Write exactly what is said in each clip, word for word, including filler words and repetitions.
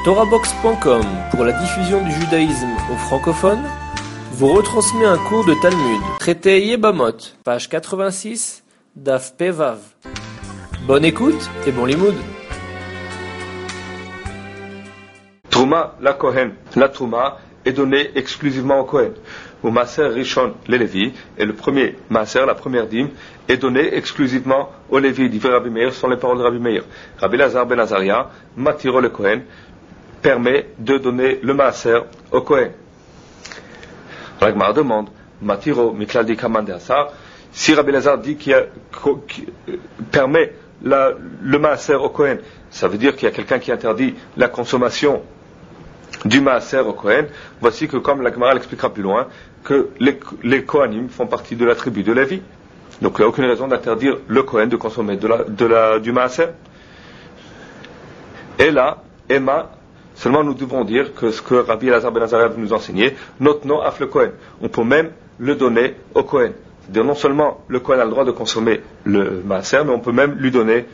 Torahbox point com, pour la diffusion du judaïsme aux francophones, vous retransmet un cours de Talmud, traité Yebamot, page quatre-vingt-six, Daf Pevav. Bonne écoute et bon limoud. Trouma, la Kohen. La Trouma est donnée exclusivement au Kohen. Au Maaser Rishon, les Lévi, et le premier Maaser, la première dîme, est donnée exclusivement aux Lévi. Dit Rabbi Meir, sont les paroles de Rabbi Meir. Rabbi Lazar ben Azaria, Matiro le Kohen, permet de donner le Maaser au Kohen. Ragmar demande, Matiro, Mikladi Kamande Asar, si Rabbi Lazar dit qu'il y a, qu'il permet la, le Maaser au Kohen, ça veut dire qu'il y a quelqu'un qui interdit la consommation du Maaser au Kohen. Voici que, comme la Gemara l'expliquera plus loin, que les, les Kohanim font partie de la tribu de Lévi. Donc il n'y a aucune raison d'interdire le Kohen de consommer de la, de la, du Maaser. Et là, Emma, seulement nous devons dire que ce que Rabbi Lazar ben Azaria nous enseigner, notre nom af le Kohen. On peut même le donner au Kohen. C'est-à-dire non seulement le Kohen a le droit de consommer le Maaser, mais on peut même lui donner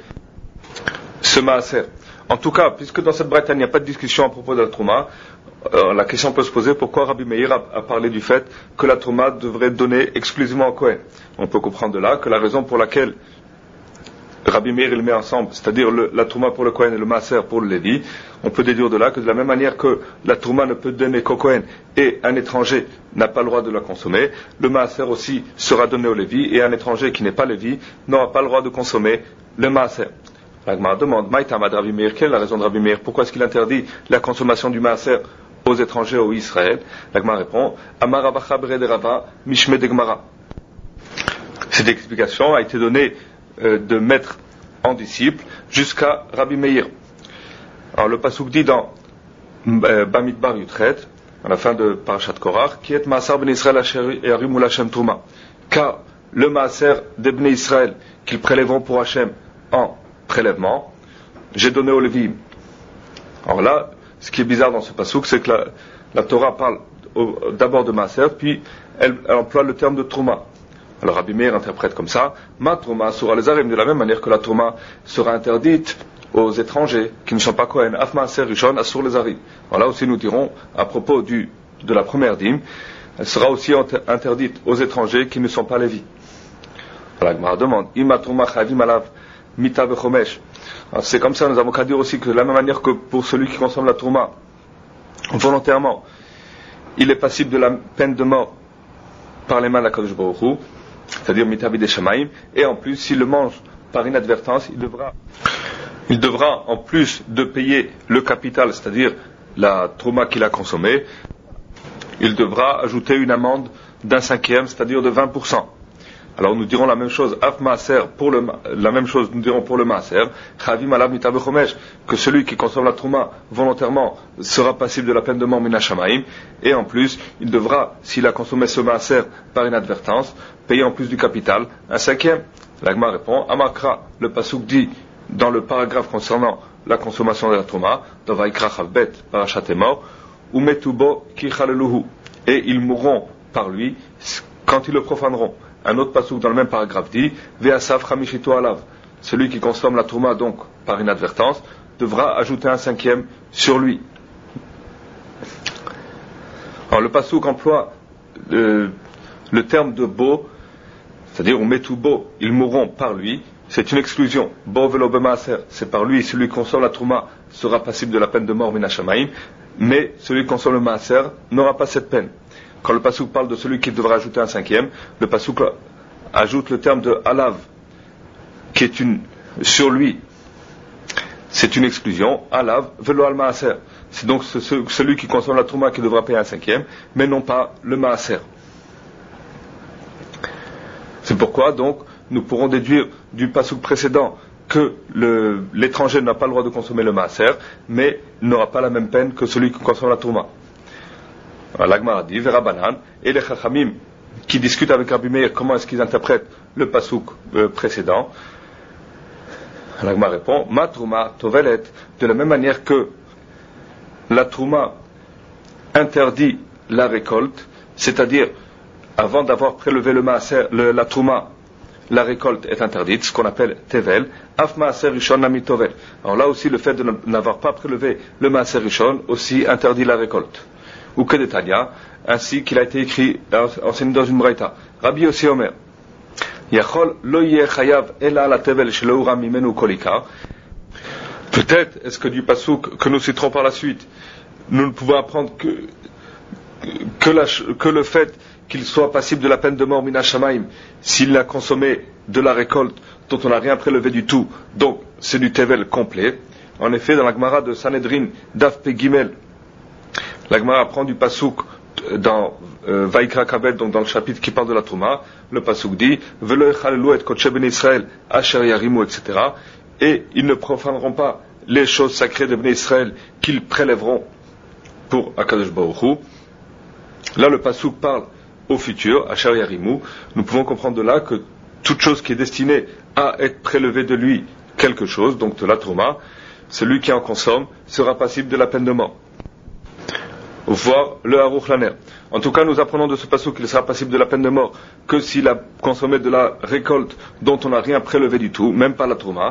ce Maaser. En tout cas, puisque dans cette braïta il n'y a pas de discussion à propos de la Trouma, euh, la question peut se poser pourquoi Rabbi Meir a, a parlé du fait que la Trouma devrait donner exclusivement au Kohen. On peut comprendre de là que la raison pour laquelle Rabbi Meir il met ensemble, c'est-à-dire le, la Trouma pour le Kohen et le Maaser pour le Lévi, on peut déduire de là que de la même manière que la Trouma ne peut donner qu'au Kohen et un étranger n'a pas le droit de la consommer, le Maaser aussi sera donné au Lévi et un étranger qui n'est pas Lévi n'aura pas le droit de consommer le Maaser. La Gemara demande, Maïtamad Rabbi Meir, quelle est la raison de Rabbi Meir? Pourquoi est-ce qu'il interdit la consommation du Maaser aux étrangers ou Israël? La Gemara répond, Amar Abacha Bere de Rava, Mishme de Gemara. Cette explication a été donnée euh, de maître en disciple jusqu'à Rabbi Meir. Alors le pasuk dit dans euh, Bamidbar Yutret, à la fin de Parashat Korach, qui est Maaser ben Israël Asher Yarimul Hashem Touma. Car le Maaser des Bnei Israël qu'ils prélèveront pour Hashem en prélèvement, j'ai donné au Lévi. Alors là, ce qui est bizarre dans ce pasuk, c'est que la, la Torah parle au, d'abord de Maaser, puis elle, elle emploie le terme de Trouma. Alors Rabbi Meir interprète comme ça, Ma Trouma sera les Arim, de la même manière que la Trouma sera interdite aux étrangers qui ne sont pas Kohen, Af Maaser Rishon, Assur les Arim. Alors là aussi nous dirons, à propos du, de la première dîme, elle sera aussi interdite aux étrangers qui ne sont pas Lévi. Alors la Gemara demande, Ima Trouma Chavim Alav, Mita Bechomesh. C'est comme ça, nous avons qu'à dire aussi que de la même manière que pour celui qui consomme la Trouma volontairement, il est passible de la peine de mort par les mains de la Kadosh Baruch Hu, c'est-à-dire Mita Bidei Shamaim, et en plus, s'il le mange par inadvertance, il devra, il devra en plus de payer le capital, c'est-à-dire la Trouma qu'il a consommée, il devra ajouter une amende d'un cinquième, c'est-à-dire de vingt pour cent. Alors nous dirons la même chose, Af Maaser, pour le, la même chose nous dirons pour le Maaser, Chavim Alav Mita Bechomesh, que celui qui consomme la Trouma volontairement sera passible de la peine de mort Mina Shamaim, et en plus, il devra, s'il a consommé ce Maaser par inadvertance, payer en plus du capital un cinquième. L'Agma répond, Amakra, le pasuk dit dans le paragraphe concernant la consommation de la Trouma, dans Vaikra Chavbet, Parashat Emor, Umetubo Ki Chaleluhu, et ils mourront par lui quand ils le profaneront. Un autre pasuk dans le même paragraphe dit Ve'asav chamishito alav. Celui qui consomme la trouma donc par inadvertance devra ajouter un cinquième sur lui. Alors le pasuk emploie le, le terme de bo, c'est-à-dire on met tout bo, ils mourront par lui. C'est une exclusion. Bo velo b'maaser, c'est par lui. Celui qui consomme la trouma sera passible de la peine de mort mina shamaim, mais celui qui consomme le maaser n'aura pas cette peine. Quand le pasuk parle de celui qui devra ajouter un cinquième, le pasuk ajoute le terme de alav, qui est une, sur lui. C'est une exclusion. Alav, velo al maaser. C'est donc ce, ce, celui qui consomme la trouma qui devra payer un cinquième, mais non pas le maaser. C'est pourquoi, donc, nous pourrons déduire du pasuk précédent que le, l'étranger n'a pas le droit de consommer le maaser, mais n'aura pas la même peine que celui qui consomme la trouma. L'Agmara dit, Verabanan, et les Chachamim qui discutent avec Rabbi Meir comment est-ce qu'ils interprètent le pasuk euh, précédent, l'Agmara répond, Ma trouma tovelet, de la même manière que la trouma interdit la récolte, c'est-à-dire avant d'avoir prélevé le maaser, le, la trouma, la récolte est interdite, ce qu'on appelle tevel, af maaser rishon nami tovel. Alors là aussi, le fait de n'avoir pas prélevé le maaser rishon aussi interdit la récolte. Ou que Tanya, ainsi qu'il a été écrit, enseigné dans une braïta. Rabbi Yossi Omer, Yachol lo yeh chayav ela la tevel shelo ura mimenu kolika. Peut-être, est-ce que du pasouk que nous citerons par la suite, nous ne pouvons apprendre que, que, la, que le fait qu'il soit passible de la peine de mort mina shamaim s'il a consommé de la récolte dont on n'a rien prélevé du tout, donc c'est du tevel complet. En effet, dans la Gemara de Sanhedrin Daf Pe Gimel, la Gemara prend du pasouk dans euh, Vaikra Kabel, donc dans le chapitre qui parle de la Trouma, le pasouk dit Velo echalelu et kodesh ben Israël asher yarimu, et cetera. Et ils ne profaneront pas les choses sacrées de Bnei Israël qu'ils prélèveront pour Akadosh Baruch Hu. Là, le pasouk parle au futur, Asher Yarimu. Nous pouvons comprendre de là que toute chose qui est destinée à être prélevée de lui quelque chose, donc de la Trouma, celui qui en consomme sera passible de la peine de mort. Voir le Haruch Laner. En tout cas, nous apprenons de ce passage qu'il sera passible de la peine de mort que s'il a consommé de la récolte dont on n'a rien prélevé du tout, même pas la Trouma.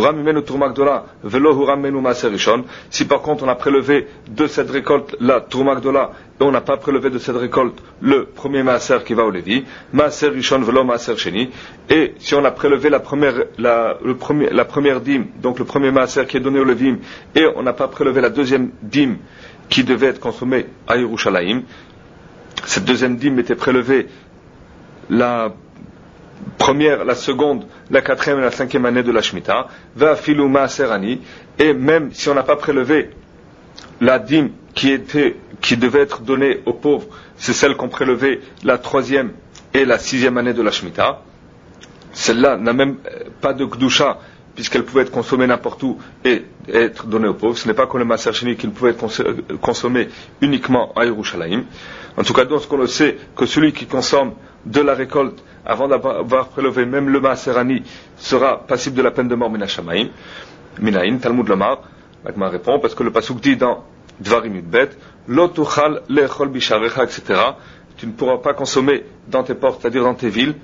Si par contre on a prélevé de cette récolte la Trouma Gdola et on n'a pas prélevé de cette récolte le premier Maaser qui va au Lévi, Maaser Rishon velo Maaser Sheni, et si on a prélevé la première, la, le premier, la première dîme, donc le premier Maaser qui est donné au Lévim, et on n'a pas prélevé la deuxième dîme qui devait être consommée à Yerushalayim, cette deuxième dîme était prélevée la première, la seconde, la quatrième et la cinquième année de la Shemitah, va filu maaser ani, et même si on n'a pas prélevé la dîme qui était, qui devait être donnée aux pauvres, c'est celle qu'on prélevait la troisième et la sixième année de la Shemitah. Celle-là n'a même pas de Kedusha, puisqu'elle pouvait être consommée n'importe où et être donnée aux pauvres. Ce n'est pas comme le Maaser Sheni qu'il pouvait être consommé uniquement à Yerushalayim. En tout cas, donc, ce qu'on le sait, que celui qui consomme de la récolte, avant d'avoir prélevé même le Maaser Ani, sera passible de la peine de mort mina shamaim. Minaïn, Talmud Lomar, l'Agma répond, parce que le pasuk dit dans Dvarim Yudbet, Lo tuchal lechol bisharecha, et cetera. Tu ne pourras pas consommer dans tes portes, c'est-à-dire dans tes villes.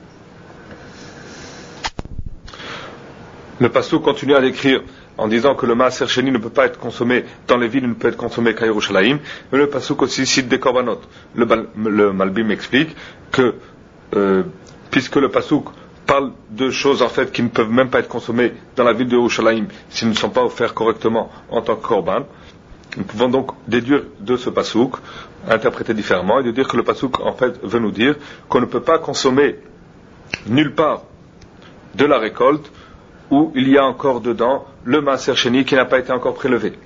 Le pasuk continue à l'écrire en disant que le Maaser Sheni ne peut pas être consommé dans les villes, il ne peut être consommé qu'à Yerushalayim. Mais le pasuk aussi cite des korbanot. Le, le Malbim explique que euh, puisque le pasuk parle de choses en fait qui ne peuvent même pas être consommées dans la ville de Yerushalayim s'ils ne sont pas offerts correctement en tant que korban, nous pouvons donc déduire de ce pasuk, interpréter différemment, et de dire que le pasuk en fait veut nous dire qu'on ne peut pas consommer nulle part de la récolte où il y a encore dedans le Maaser Sheni qui n'a pas été encore prélevé.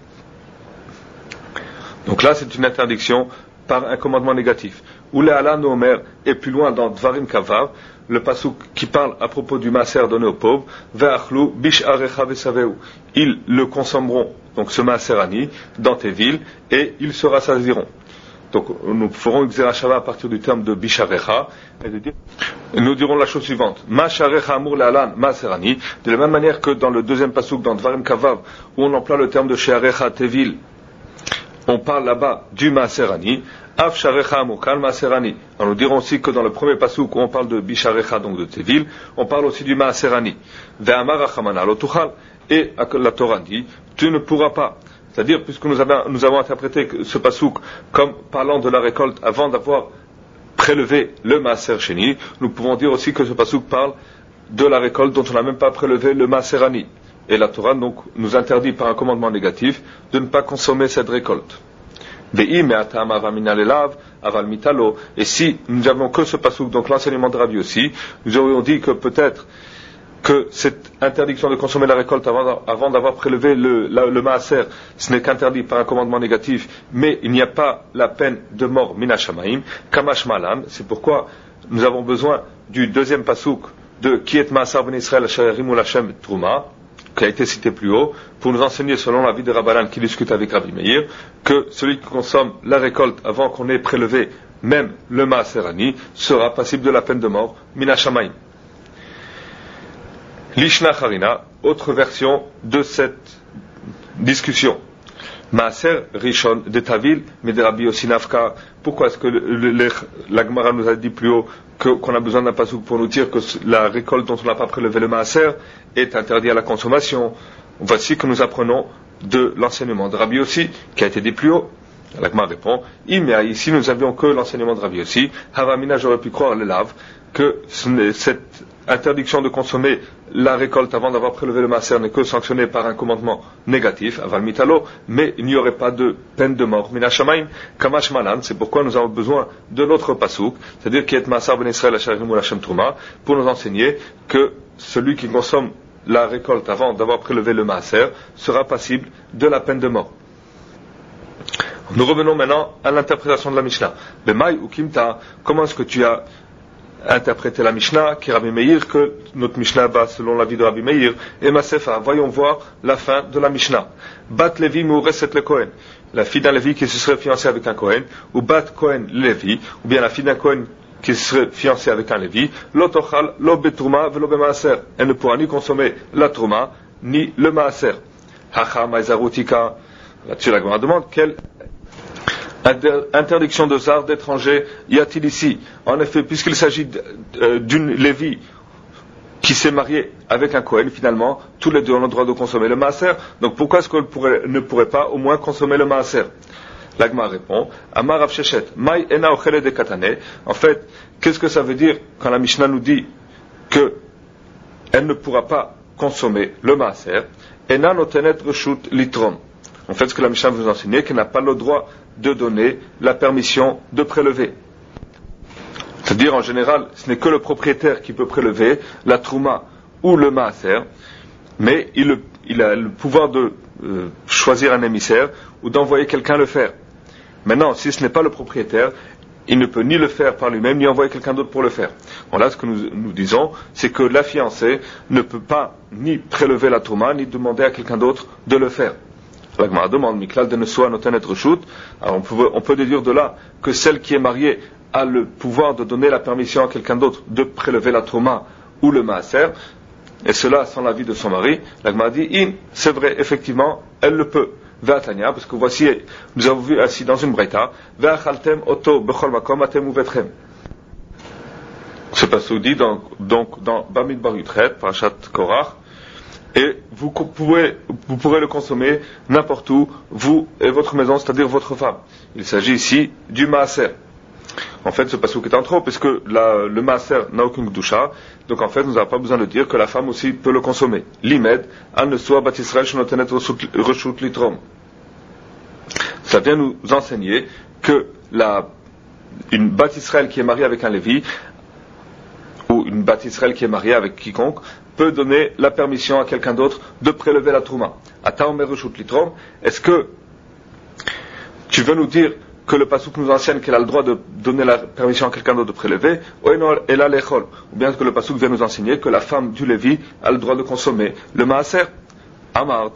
Donc là, c'est une interdiction par un commandement négatif. Ou le Ala Nomer est plus loin dans Dvarim Kavav, le pasuk qui parle à propos du Maaser donné aux pauvres, Ve'achlu bish arecha vesaveu. Ils le consommeront, donc ce Maaser Ani, dans tes villes, et ils se rassasiront. Donc nous ferons une Xerashava à partir du terme de Bisharecha, et de dire, nous dirons la chose suivante, Ma sharecha amur le'alan maaserani, de la même manière que dans le deuxième pasuk dans Dvarim Kavav, où on emploie le terme de Sharecha Tevil, on parle là-bas du maaserani, Af sharecha amur kal maaserani. Alors nous dirons aussi que dans le premier pasuk où on parle de Bisharecha, donc de Tevil, on parle aussi du maaserani. Ve'amar achamana lo tuchal, et la Torah dit, tu ne pourras pas. C'est-à-dire, puisque nous avons, nous avons interprété ce pasouk comme parlant de la récolte avant d'avoir prélevé le Maaser Sheni, nous pouvons dire aussi que ce pasouk parle de la récolte dont on n'a même pas prélevé le Maaser Ani. Et la Torah donc nous interdit par un commandement négatif de ne pas consommer cette récolte. Et si nous n'avons que ce pasouk, donc l'enseignement de Rabbi aussi, nous aurions dit que peut-être que cette interdiction de consommer la récolte avant, avant d'avoir prélevé le, la, le maaser, ce n'est qu'interdit par un commandement négatif, mais il n'y a pas la peine de mort mina shamaim, kamash malan. C'est pourquoi nous avons besoin du deuxième pasouk de Ki et Maaser ben Israël asher yarimu l'Hashem Trouma, qui a été cité plus haut, pour nous enseigner selon l'avis de Rabbanan qui discute avec Rabbi Meir, que celui qui consomme la récolte avant qu'on ait prélevé même le maaser ani sera passible de la peine de mort mina shamaim. Lishna Harina, autre version de cette discussion. Maaser Rishon de Tavil, mais de Rabbi Yossi Nafka. Pourquoi est-ce que le, le, le, la Gemara nous a dit plus haut que, qu'on a besoin d'un pasouk pour nous dire que la récolte dont on n'a pas prélevé le Maaser est interdite à la consommation? Voici que nous apprenons de l'enseignement de Rabbi Yossi, qui a été dit plus haut. La Gemara répond, ici nous avions que l'enseignement de Rabbi Yossi. Havamina, j'aurais pu croire le lave, que cette interdiction de consommer la récolte avant d'avoir prélevé le maaser n'est que sanctionnée par un commandement négatif, aval mitalo, mais il n'y aurait pas de peine de mort. Mina shamaim, kamash malan, c'est pourquoi nous avons besoin de notre pasouk, c'est-à-dire qui est maaser ben Israël hasharim ou hashem trouma, pour nous enseigner que celui qui consomme la récolte avant d'avoir prélevé le maaser sera passible de la peine de mort. Nous revenons maintenant à l'interprétation de la Mishnah. Bemaï ou Kimta, comment est-ce que tu as interprété la Mishnah, qui est Rabbi Meir, que notre Mishnah bat selon l'avis de Rabbi Meir, et Masefa, voyons voir la fin de la Mishnah. Bat Levi Moureset le Kohen, la fille d'un Lévi qui se serait fiancée avec un Kohen, ou Bat Kohen Lévi, ou bien la fille d'un Kohen qui se serait fiancée avec un Lévi, Lotochal, lo betrouma, velo bemaaser, elle ne pourra ni consommer la trouma, ni le maaser. Hacha Maizarutika, là-dessus la Gemara demande, quelle interdiction de zar d'étrangers y a-t-il ici? En effet, puisqu'il s'agit d'une Lévi qui s'est mariée avec un Kohen, finalement, tous les deux ont le droit de consommer le maaser. Donc pourquoi est-ce qu'on ne pourrait pas au moins consommer le maaser? L'Agma répond, Amar Rav Sheshet, Mai ena ochele de katane. En fait, qu'est-ce que ça veut dire quand la Mishnah nous dit que elle ne pourra pas consommer le maaser? Ena notenet reshut litrom. En fait, ce que la Mishnah veut nous enseigner, qu'elle n'a pas le droit de donner la permission de prélever. C'est-à-dire, en général, ce n'est que le propriétaire qui peut prélever la trouma ou le maaser, mais il, il a le pouvoir de euh, choisir un émissaire ou d'envoyer quelqu'un le faire. Maintenant, si ce n'est pas le propriétaire, il ne peut ni le faire par lui-même, ni envoyer quelqu'un d'autre pour le faire. Bon, là, ce que nous, nous disons, c'est que la fiancée ne peut pas ni prélever la trouma, ni demander à quelqu'un d'autre de le faire. La Gemara demande, Miklal de Nesoa notenet reshut. Alors on peut, on peut déduire de là que celle qui est mariée a le pouvoir de donner la permission à quelqu'un d'autre de prélever la trouma ou le maaser, et cela sans l'avis de son mari. La Gemara dit, in, c'est vrai, effectivement, elle le peut. Ve'atania, parce que voici, nous avons vu ainsi dans une breita, ve'achaltem oto bechol makom atem uvetchem. Ce passage dit donc, donc dans Bamidbar Yutret, Parashat Korach, et vous pouvez, vous pourrez le consommer n'importe où, vous et votre maison, c'est-à-dire votre femme. Il s'agit ici du maaser. En fait, ce passouk est en trop, puisque la, le maaser n'a aucune gdusha, donc en fait, nous n'avons pas besoin de dire que la femme aussi peut le consommer. L'imed, an ne soit bat Israël shenotenet reshut litrom. Ça vient nous enseigner que la, une bat Israël qui est mariée avec un Lévi, ou une bat Israël qui est mariée avec quiconque, peut donner la permission à quelqu'un d'autre de prélever la trouma. Ataomer reshut litrom, est-ce que tu veux nous dire que le passouk nous enseigne qu'elle a le droit de donner la permission à quelqu'un d'autre de prélever, ou bien est-ce que le passouk vient nous enseigner que la femme du Lévi a le droit de consommer le maaser? Amart.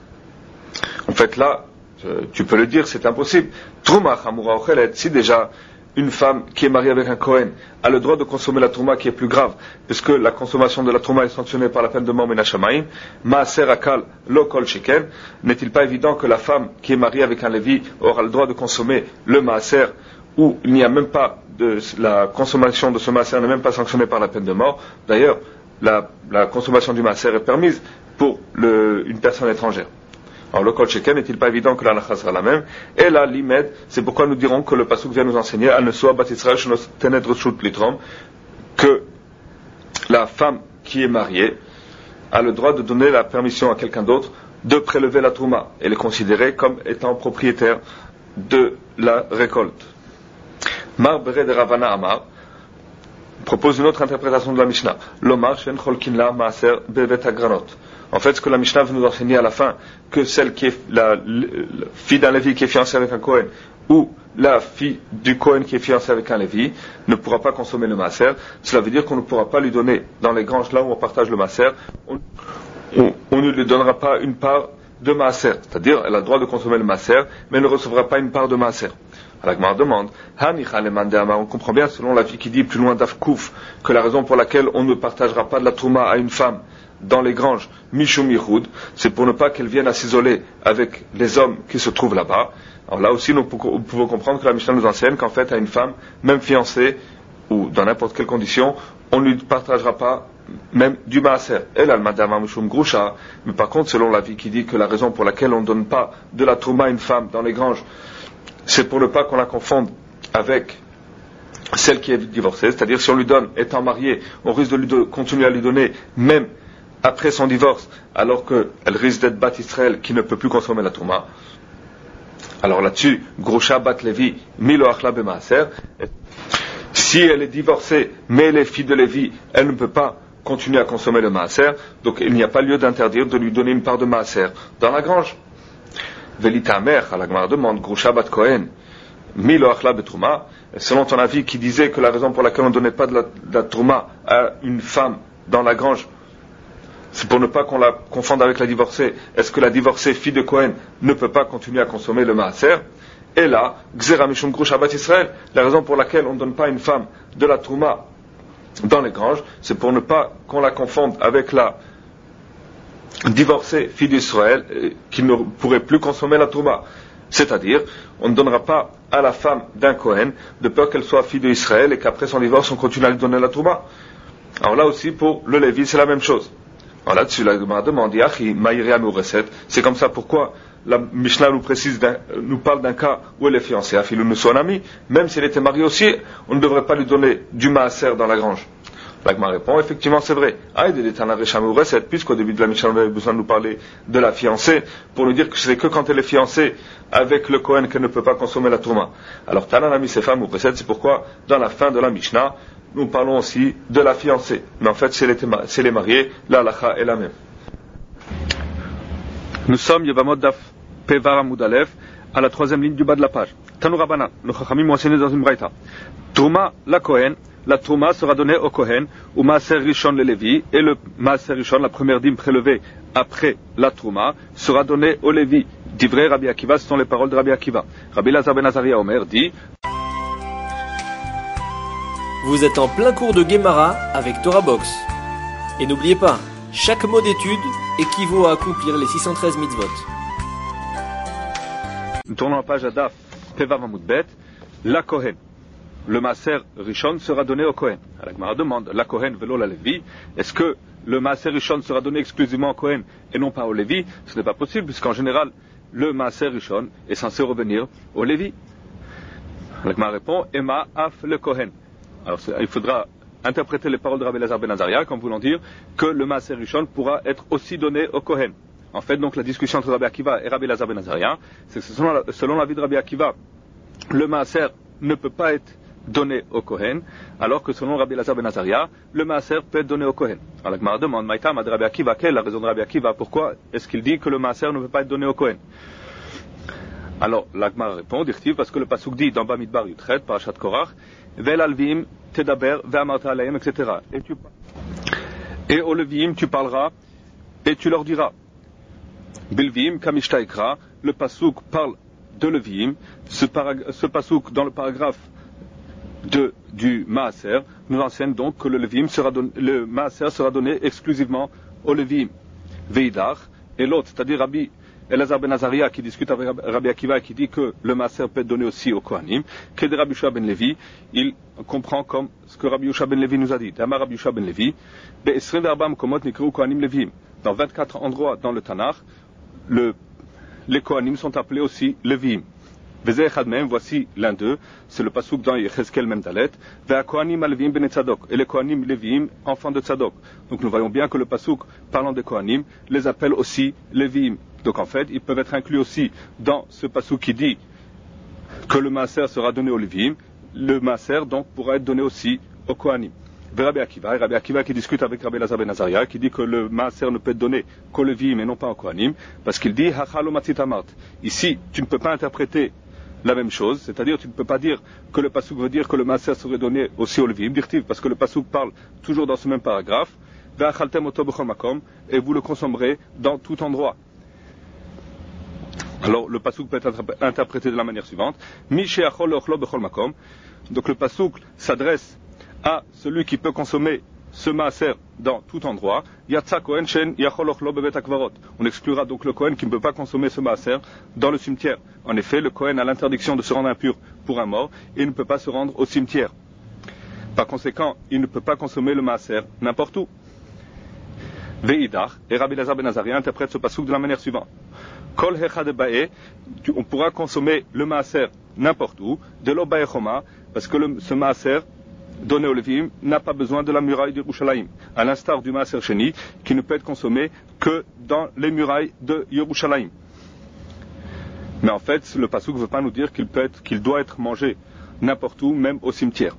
En fait là, tu peux le dire, c'est impossible. Trouma chamura ochelet, si déjà une femme qui est mariée avec un Kohen a le droit de consommer la trouma qui est plus grave, puisque la consommation de la trouma est sanctionnée par la peine de mort minashamaim, maaser akal lo kol sheken, n'est-il pas évident que la femme qui est mariée avec un Lévi aura le droit de consommer le maaser, où il n'y a même pas de, la consommation de ce maaser n'est même pas sanctionnée par la peine de mort? D'ailleurs, la, la consommation du maaser est permise pour le, une personne étrangère. Alors le kol sheken, n'est-il pas évident que la lacha sera la même? Et là, l'imed, c'est pourquoi nous dirons que le passouk vient nous enseigner, al ne soit bat Israël shenotenet reshut litrom, que la femme qui est mariée a le droit de donner la permission à quelqu'un d'autre de prélever la trouma. Elle est considérée comme étant propriétaire de la récolte. Mar bere de Ravana Amar propose une autre interprétation de la Mishnah. L'omar shen cholkin la maaser bevet agranot. En fait, ce que la Mishnah veut nous enseigner à la fin, que celle qui est la, la, la fille d'un Lévi qui est fiancée avec un Kohen, ou la fille du Kohen qui est fiancée avec un Lévi, ne pourra pas consommer le maaser. Cela veut dire qu'on ne pourra pas lui donner, dans les granges là où on partage le maaser, on, on, on ne lui donnera pas une part de maaser. C'est-à-dire, elle a le droit de consommer le maaser, mais elle ne recevra pas une part de maaser. La Gemara demande, on comprend bien selon la vie qui dit plus loin d'Afkouf, que la raison pour laquelle on ne partagera pas de la trouma à une femme dans les granges, Mishum Yichud, c'est pour ne pas qu'elle vienne à s'isoler avec les hommes qui se trouvent là-bas. Alors là aussi, nous pouvons comprendre que la Mishnah nous enseigne qu'en fait, à une femme, même fiancée, ou dans n'importe quelle condition, on ne lui partagera pas même du maaser. Elle a le madame Mishum Grusha, mais par contre, selon l'avis qui dit que la raison pour laquelle on ne donne pas de la trouma à une femme dans les granges, c'est pour ne pas qu'on la confonde avec celle qui est divorcée, c'est-à-dire si on lui donne, étant mariée, on risque de lui de continuer à lui donner, même après son divorce, alors qu'elle risque d'être bat Israël qui ne peut plus consommer la trouma. Alors là-dessus, Grusha bat Lévi, Milo Achla Bemaaser. Si elle est divorcée, mais elle est fille de Lévi, elle ne peut pas continuer à consommer le maaser, donc il n'y a pas lieu d'interdire de lui donner une part de maaser dans la grange. Velita Amer, à la Gemara demande, Grusha bat Kohen, Milo Achla Betrouma. Selon ton avis qui disait que la raison pour laquelle on ne donnait pas de la, de la trouma à une femme dans la grange, c'est pour ne pas qu'on la confonde avec la divorcée. Est-ce que la divorcée, fille de Kohen, ne peut pas continuer à consommer le maaser? Et là, Gzera Mishum Grusha bat Israël, la raison pour laquelle on ne donne pas à une femme de la trouma dans les granges, c'est pour ne pas qu'on la confonde avec la divorcée, fille d'Israël, qui ne pourrait plus consommer la trouma. C'est-à-dire, on ne donnera pas à la femme d'un Kohen, de peur qu'elle soit fille d'Israël et qu'après son divorce, on continue à lui donner la trouma. Alors là aussi, pour le Lévi, c'est la même chose. Alors là-dessus, la Gemara demande, c'est comme ça pourquoi la Mishnah nous précise, nous parle d'un cas où elle est fiancée, à Philou nous son ami, même si elle était mariée aussi, on ne devrait pas lui donner du maaser dans la grange. La Gemara répond, effectivement c'est vrai. Puisqu'au début de la Mishnah on avait besoin de nous parler de la fiancée, pour nous dire que c'est que quand elle est fiancée avec le Kohen qu'elle ne peut pas consommer la trouma. Alors Tanan a mis ses femmes ou précède, c'est pourquoi dans la fin de la Mishnah, nous parlons aussi de la fiancée. Mais en fait, si elle, était, si elle est mariée, la halakha est la même. Nous sommes Yevamot Daf Pevar Amud Aleph, à la troisième ligne du bas de la page. Tanu Rabbanan, le Chachamim ont enseigné dans une braïta. Trouma la Kohen, la Trouma sera donnée au Kohen, ou Maaser Rishon le Lévi, et le Maaser Rishon, la première dîme prélevée après la Trouma, sera donnée au Lévi. Divrei Rabbi Akiva, ce sont les paroles de Rabbi Akiva. Rabbi Lazar ben Azaria Omer dit: Vous êtes en plein cours de Gemara avec Torah Box. Et n'oubliez pas, chaque mot d'étude équivaut à accomplir les six cent treize mitzvot. Nous tournons la page à Daf Pevav Amud Bet. La Kohen, le Maaser Rishon sera donné au Kohen. La Gemara demande, la Kohen velo la Lévi, est-ce que le Maaser Rishon sera donné exclusivement au Kohen et non pas au Lévi? Ce n'est pas possible, puisqu'en général, le Maaser Rishon est censé revenir au Lévi. La Gemara répond, Ema af le Kohen. Alors il faudra interpréter les paroles de Rabbi Lazar ben Azaria comme voulant dire que le Maaser Rishon pourra être aussi donné au Kohen. En fait, donc la discussion entre Rabbi Akiva et Rabbi Lazar ben Azaria, c'est que selon, la, selon l'avis de Rabbi Akiva, le Maaser ne peut pas être donné au Kohen, alors que selon Rabbi Lazar ben Azaria, le Maaser peut être donné au Kohen. Alors la Gemara demande, Maïtam ad Rabbi Akiva, quelle est la raison de Rabbi Akiva? Pourquoi est-ce qu'il dit que le Maaser ne peut pas être donné au Kohen? Alors la Gemara répond, dit-il, parce que le pasuk dit dans Bamidbar Yutret, Parashat Korach, Vel alvim tedaber ve'amarta alayhim, et cetera. Et, tu... et au Levim tu parleras et tu leur diras. Bilvim kamishtaikra, le pasuk parle de Levim, ce, parag... ce pasuk dans le paragraphe de, du Maaser nous enseigne donc que le Levim sera don... le Maaser sera donné exclusivement au Levim. Veidar, et l'autre, c'est-à-dire Rabbi Elazar ben Azaria qui discute avec Rabbi Akiva et qui dit que le Maaser peut être donné aussi au Kohanim, que de Rabbi Yoshua ben Levi, il comprend comme ce que Rabbi Yoshua ben Levi nous a dit. D'Amar Rabbi Yoshua ben Levi, dans vingt-quatre endroits dans le Tanakh, le, les Kohanim sont appelés aussi Levim. Voici l'un d'eux, c'est le pasuk dans Yechezkel Memdalet, et les Kohanim Levim, enfants de Tzadok. Donc nous voyons bien que le pasuk parlant des Kohanim les appelle aussi Levim. Donc en fait, ils peuvent être inclus aussi dans ce pasuk qui dit que le Maaser sera donné au Levim. Le Maaser donc pourra être donné aussi au Kohanim. Rabbi Akiva, Rabbi Akiva qui discute avec Rabbi Lazar ben Azaria, qui dit que le Maaser ne peut être donné qu'au Levim et non pas au Kohanim, parce qu'il dit Hachalo matzit amart. Ici, tu ne peux pas interpréter la même chose, c'est-à-dire tu ne peux pas dire que le pasuk veut dire que le Maaser serait donné aussi au Levim, dirtiv, parce que le pasuk parle toujours dans ce même paragraphe, et vous le consommerez dans tout endroit. Alors le pasuk peut être interprété de la manière suivante. Donc le pasuk s'adresse à celui qui peut consommer ce maaser dans tout endroit, Yatsa Kohen Shen Yachol Ochlo Bebet Akvarot. On exclura donc le Kohen qui ne peut pas consommer ce maaser dans le cimetière. En effet, le Kohen a l'interdiction de se rendre impur pour un mort et ne peut pas se rendre au cimetière. Par conséquent, il ne peut pas consommer le maaser n'importe où. Ve'idach, et Rabbi Elazar ben Azaria interprète ce passouk de la manière suivante. Kol hechad ba'e, on pourra consommer le maaser n'importe où, de lo ba'e choma, parce que le, ce maaser donné au Lévim n'a pas besoin de la muraille de Yerushalayim, à l'instar du maaser sheni, qui ne peut être consommé que dans les murailles de Yerushalayim. Mais en fait, le passouk ne veut pas nous dire qu'il peut être, qu'il doit être mangé n'importe où, même au cimetière.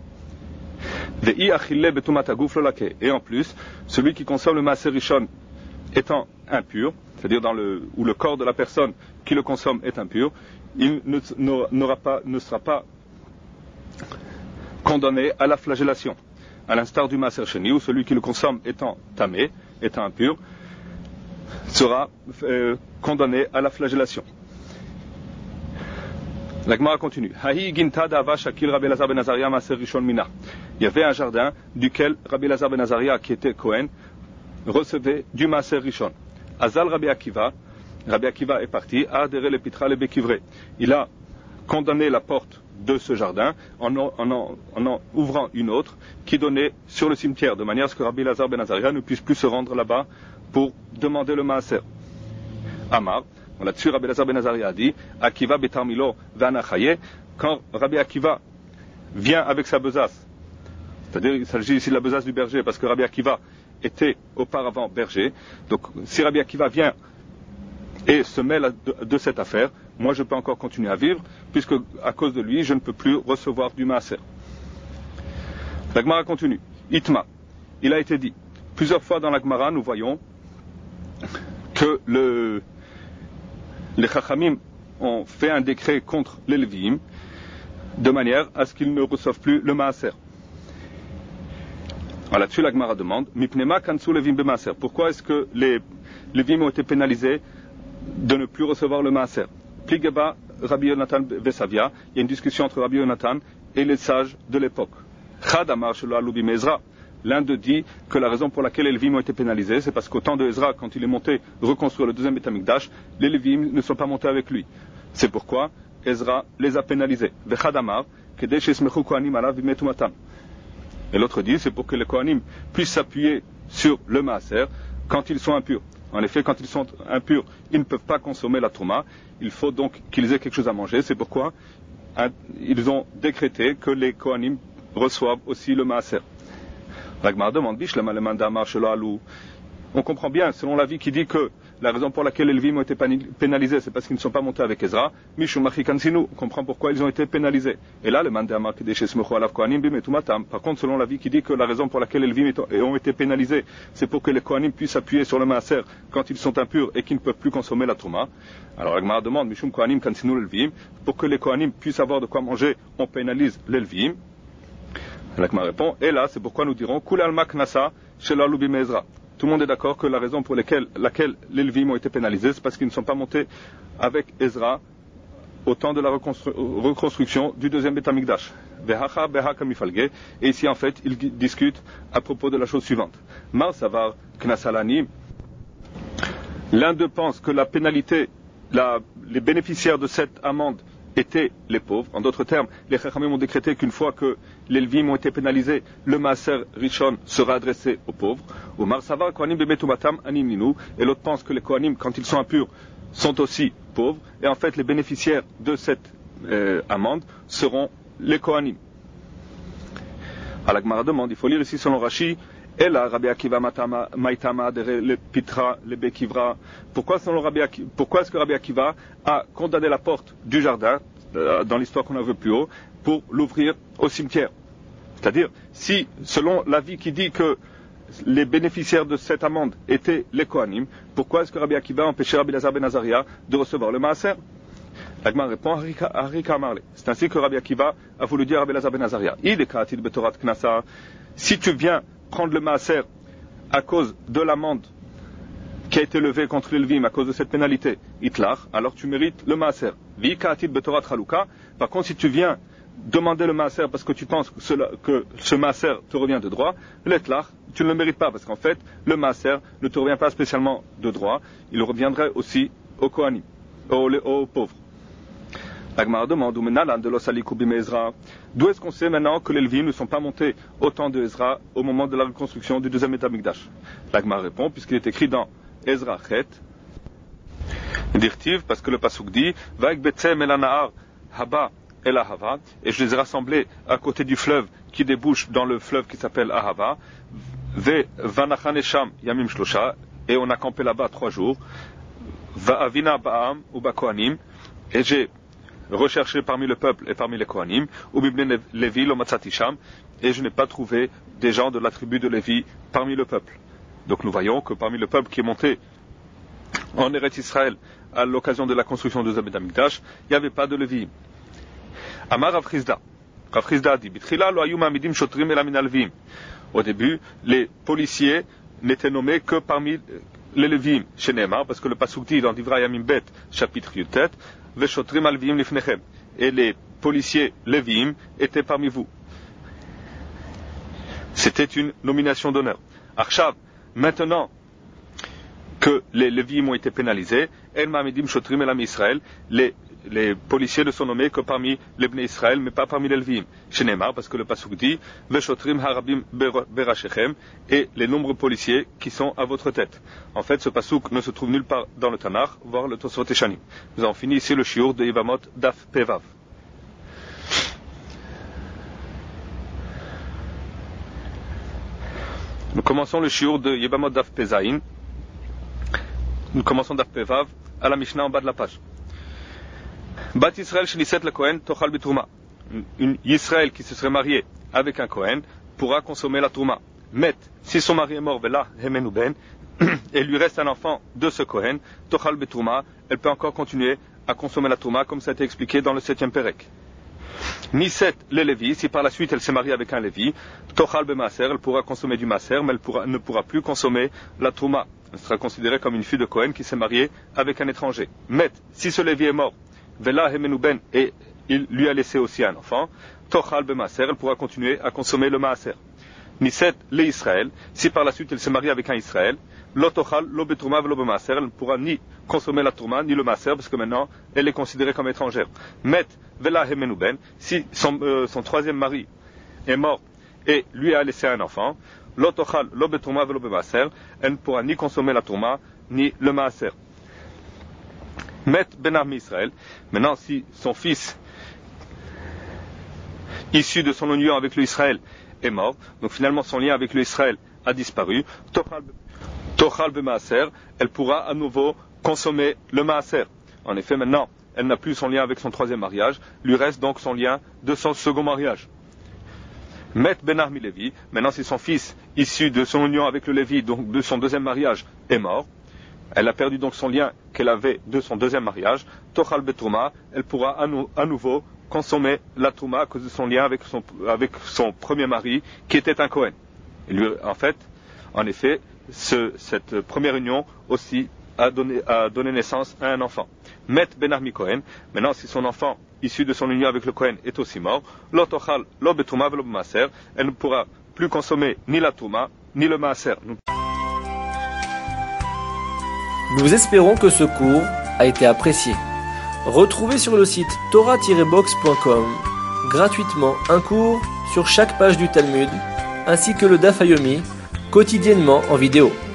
Et en plus, celui qui consomme le maaser rishon étant impur, c'est-à-dire dans le, où le corps de la personne qui le consomme est impur, il ne, n'aura pas, ne sera pas condamné à la flagellation. À l'instar du maaser sheni, où celui qui le consomme étant tamé, étant impur, sera euh, condamné à la flagellation. La Gemara continue. Il y avait un jardin duquel Rabbi Elazar ben Azaria, qui était Kohen, recevait du maaser rishon. Azal Rabbi Akiva, Rabbi Akiva est parti, a adhéré le pitra le bekivre. Il a condamné la porte de ce jardin en en, en, en en ouvrant une autre qui donnait sur le cimetière, de manière à ce que Rabbi Elazar ben Azaria ne puisse plus se rendre là-bas pour demander le maaser. Amar. Là-dessus, Rabbi Elazar ben Azaria a dit, Akiva betarmilo v'anachaye, quand Rabbi Akiva vient avec sa besace, c'est-à-dire il s'agit ici de la besace du berger, parce que Rabbi Akiva était auparavant berger, donc si Rabbi Akiva vient et se mêle de, de cette affaire, moi je peux encore continuer à vivre, puisque à cause de lui, je ne peux plus recevoir du maaser. La Gemara continue. Itma, il a été dit, plusieurs fois dans la Gemara, nous voyons que le les Chachamim ont fait un décret contre les Lévi'im de manière à ce qu'ils ne reçoivent plus le maaser. Alors là-dessus, la Gemara demande, Mipnema kansu Lévi'im b'maaser. Pourquoi est-ce que les Lévi'im ont été pénalisés de ne plus recevoir le maaser? Pligeba Rabbi Yonatan Vesavia, il y a une discussion entre Rabbi Yonatan et les sages de l'époque. Chad amar shelo alu b'mezra. L'un d'eux dit que la raison pour laquelle les Lévi'im ont été pénalisés, c'est parce qu'au temps de Ezra, quand il est monté reconstruire le deuxième Beth Amikdash, les Lévi'im ne sont pas montés avec lui. C'est pourquoi Ezra les a pénalisés. Et l'autre dit, c'est pour que les Kohanim puissent s'appuyer sur le maaser quand ils sont impurs. En effet, quand ils sont impurs, ils ne peuvent pas consommer la trouma. Il faut donc qu'ils aient quelque chose à manger. C'est pourquoi ils ont décrété que les Kohanim reçoivent aussi le maaser. On comprend bien, selon l'avis qui dit que la raison pour laquelle les Lévi'im ont été pénalisés, c'est parce qu'ils ne sont pas montés avec Ezra. On comprend pourquoi ils ont été pénalisés. Et là, le Mandamar par contre, selon l'avis qui dit que la raison pour laquelle les Lévi'im ont été pénalisés, c'est pour que les Kohanim puissent appuyer sur le maaser quand ils sont impurs et qu'ils ne peuvent plus consommer la trouma. Alors, la Gemara demande, Mishum Kohanim kansinu l'Elvi'im, pour que les Kohanim puissent avoir de quoi manger, on pénalise l'Elvi'im. La Gemara répond, et là, c'est pourquoi nous dirons, Kul alma knasa shelo alu b'mezra. Tout le monde est d'accord que la raison pour laquelle, laquelle les Lévi'im ont été pénalisés, c'est parce qu'ils ne sont pas montés avec Ezra au temps de la reconstru- reconstruction du deuxième Beth Amikdash. Vehacha behaka mifalge. Et ici, en fait, ils discutent à propos de la chose suivante. Mar savar knasalani. L'un d'eux pense que la pénalité, la, les bénéficiaires de cette amende étaient les pauvres. En d'autres termes, les Chachamim ont décrété qu'une fois que les Lévi'im ont été pénalisés, le maaser rishon sera adressé aux pauvres. Et l'autre pense que les Kohanim, quand ils sont impurs, sont aussi pauvres. Et en fait, les bénéficiaires de cette euh, amende seront les Kohanim. À la Gemara demande, il faut lire ici selon Rashi, et là, Rabbi Akiva Maïtama, le Pitra, le Bekivra. Pourquoi, selon Rabbi Akiva, pourquoi est-ce que Rabbi Akiva a condamné la porte du jardin, euh, dans l'histoire qu'on a vue plus haut, pour l'ouvrir au cimetière? C'est-à-dire, si, selon l'avis qui dit que les bénéficiaires de cette amende étaient les Kohanim, pourquoi est-ce que Rabbi Akiva a empêché Rabbi Elazar ben Azaria de recevoir le maaser? La Gemara répond, Harika Amarle. C'est ainsi que Rabbi Akiva a voulu dire à Rabbi Elazar ben Azaria, Il est karatil betorat knasa. Si tu viens prendre le maaser à cause de l'amende qui a été levée contre les Lévi'im à cause de cette pénalité, itlach, alors tu mérites le maaser. Vi karatil betorat chaluka. Par contre, si tu viens demander le maaser parce que tu penses que, cela, que ce maaser te revient de droit, l'itlach, tu ne le mérites pas, parce qu'en fait, le maaser ne te revient pas spécialement de droit, il reviendrait aussi aux Kohanim, aux, aux pauvres. La Gemara demande, d'où est-ce qu'on sait maintenant que les Lévites ne sont pas montés au temps de Ezra au moment de la reconstruction du deuxième Beth Amikdash? La Gemara répond, puisqu'il est écrit dans Ezra Chet, Dirtiv, parce que le pasuk dit, Vaik Betsem el Anahar Haba el Ahava, et je les ai rassemblés à côté du fleuve qui débouche dans le fleuve qui s'appelle Ahava, Ve Vanachan Esham Yamim Shlosha, et on a campé là-bas trois jours, Va Avina Ba'am ou Bakohanim, et j'ai recherché parmi le peuple et parmi les Kohanim, ou Bibne Lévi lo Matzatisham, et je n'ai pas trouvé des gens de la tribu de Lévi parmi le peuple. Donc nous voyons que parmi le peuple qui est monté en Eretz Israël à l'occasion de la construction de Beth Amikdash, il n'y avait pas de Lévi. Amar Rav Chizda. Rav Chizda dit, B'tchila lo hayu ma'amidim shotrim ela min halevim. Au début, les policiers n'étaient nommés que parmi les Lévim, chez Neymar, parce que le pasuk dit dans Divrei Yamim Bet, chapitre Yutet, Veshotrim halevim lifnechem. Et les policiers Lévim étaient parmi vous. C'était une nomination d'honneur. Arshav, maintenant que les Lévim ont été pénalisés, El Ma'amidim Shotrim Elam Israël, les, les policiers ne sont nommés que parmi les Bnei Israël, mais pas parmi les Lévim. Chez Neymar, parce que le pasuk dit, Veshotrim Harabim Berashechem, et les nombreux policiers qui sont à votre tête. En fait, ce pasuk ne se trouve nulle part dans le Tanakh, voire le Tosfot et Shanim. Nous avons fini ici le shiur de Yevamot Daf Pevav. Nous commençons le shiur de Yevamot Daf Pezaïn. Nous commençons Daf Pevav à la Mishnah en bas de la page. Bat Israël sheniset le Kohen tochal bitrouma. Une Israël qui se serait mariée avec un Kohen pourra consommer la trouma. Mais si son mari est mort, vela hemenu ben, et lui reste un enfant de ce Kohen, tochal bitrouma, elle peut encore continuer à consommer la trouma comme ça a été expliqué dans le septième Pérec. Niset le Lévi, si par la suite elle s'est mariée avec un Lévi, tochal bemaser, elle pourra consommer du maser, mais elle pourra, ne pourra plus consommer la trouma. Elle sera considérée comme une fille de Kohen qui s'est mariée avec un étranger. Mais si ce Lévi est mort, vela hemenu ben, et il lui a laissé aussi un enfant, tochal bemaser, elle pourra continuer à consommer le maaser. Niset le Israël, si par la suite elle s'est mariée avec un Israël, lo tochal lo betrouma velo bemaser, elle ne pourra ni consommer la trouma ni le maaser parce que maintenant elle est considérée comme étrangère. Met vela hemenu ben, si son, euh, son troisième mari est mort et lui a laissé un enfant, lo tochal lo betrouma velo bemaser, elle ne pourra ni consommer la trouma ni le maaser. Met ben Ami Israël, maintenant si son fils issu de son union avec le Israël est mort, donc finalement son lien avec le Israël a disparu, tochal bemaaser, elle pourra à nouveau consommer le maaser. En effet, maintenant, elle n'a plus son lien avec son troisième mariage, lui reste donc son lien de son second mariage. Met ben Armi Lévi, maintenant si son fils issu de son union avec le Lévi, donc de son deuxième mariage, est mort, elle a perdu donc son lien qu'elle avait de son deuxième mariage, tochal betrouma, elle pourra à, nou- à nouveau consommer la trouma à cause de son lien avec son, avec son premier mari qui était un Kohen. Et lui, en fait, en effet, ce, cette première union aussi a donné, a donné naissance à un enfant. Met ben Armi Kohen, maintenant si son enfant issu de son union avec le Kohen est aussi mort, lo tochal lo betrouma velo b'maaser, elle ne pourra plus consommer ni la trouma ni le maaser. Nous espérons que ce cours a été apprécié. Retrouvez sur le site torah tiret box point com gratuitement un cours sur chaque page du Talmud, ainsi que le Daf Yomi, quotidiennement en vidéo.